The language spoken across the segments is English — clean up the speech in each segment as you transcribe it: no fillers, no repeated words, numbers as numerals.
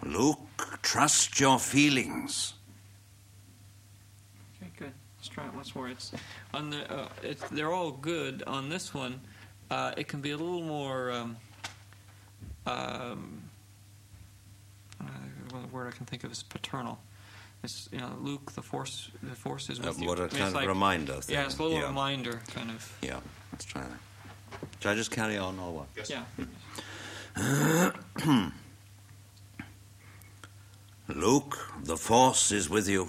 Luke, trust your feelings. Okay, good. Let's try it once more. They're all good. On this one, it can be a little more. The word I can think of is paternal. It's Luke, the force is with you. What a kind of reminder thing. Yeah, it's a little reminder kind of. Yeah, let's try that. Should I just carry on or what? Yes. Yeah. Luke, the force is with you.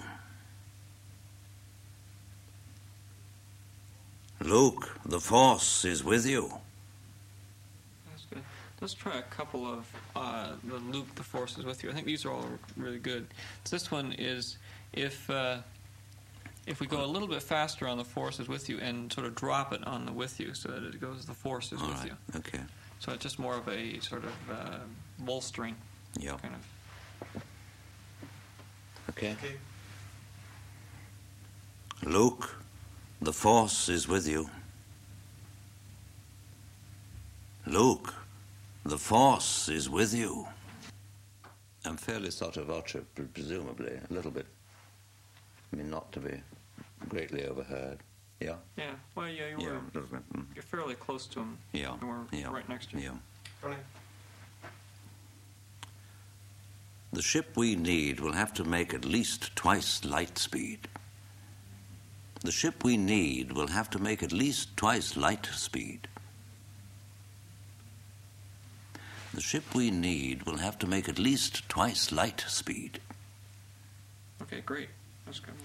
Luke, the force is with you. That's good. Let's try a couple of the Luke, the force is with you. I think these are all really good. So this one is if we go a little bit faster on the force is with you and sort of drop it on the with you so that it goes the force is with you. Okay. So it's just more of a sort of bolstering kind of. Okay. Luke, the force is with you. Luke, the force is with you. I'm fairly sotto voce, presumably, a little bit. I mean, not to be greatly overheard. Yeah? Yeah. Well, yeah, you're fairly close to him. Yeah. We're right next to him. Yeah. The ship we need will have to make at least twice light speed. The ship we need will have to make at least twice light speed. The ship we need will have to make at least twice light speed. Okay, great. That's good.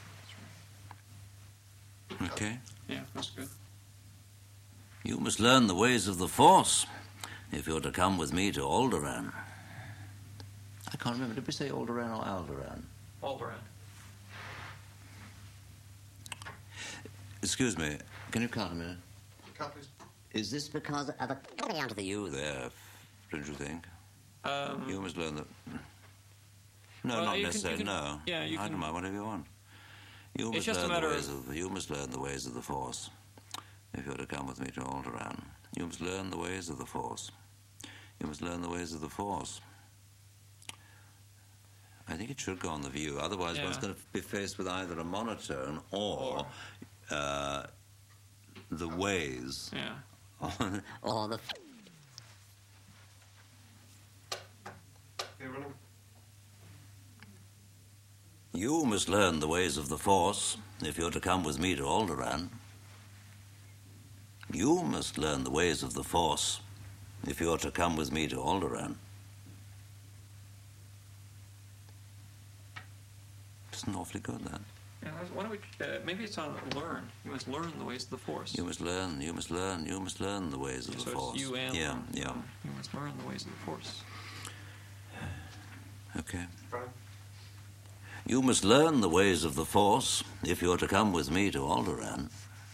That's right. Okay? Yeah, that's good. You must learn the ways of the Force if you're to come with me to Alderaan. I can't remember. Did we say Alderaan or Alderaan? Alderaan. Excuse me. Can you count a minute? Count, please. Is this because of the coming down to the U there, don't you think? You must learn the... No, not necessarily, no. Yeah, you I can... don't mind, whatever you want. You must learn the ways of the Force if you're to come with me to Alderaan. You must learn the ways of the Force. You must learn the ways of the Force. I think it should go on the View. Otherwise, one's going to be faced with either a monotone or the ways. Yeah. Or the... Running. You must learn the ways of the Force if you're to come with me to Alderaan. You must learn the ways of the Force if you're to come with me to Alderaan. Isn't awfully good, that? Yeah, why don't we, maybe it's on learn. You must learn the ways of the Force. You must learn the ways of the Force. You and learn. You must learn the ways of the Force. Okay. Running. You must learn the ways of the Force if you're to come with me to Alderaan.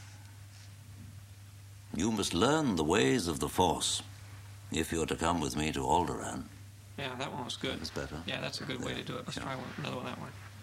You must learn the ways of the Force if you're to come with me to Alderaan. Yeah, that one was good. That's better. Yeah, that's a good way to do it. Let's try another one that way.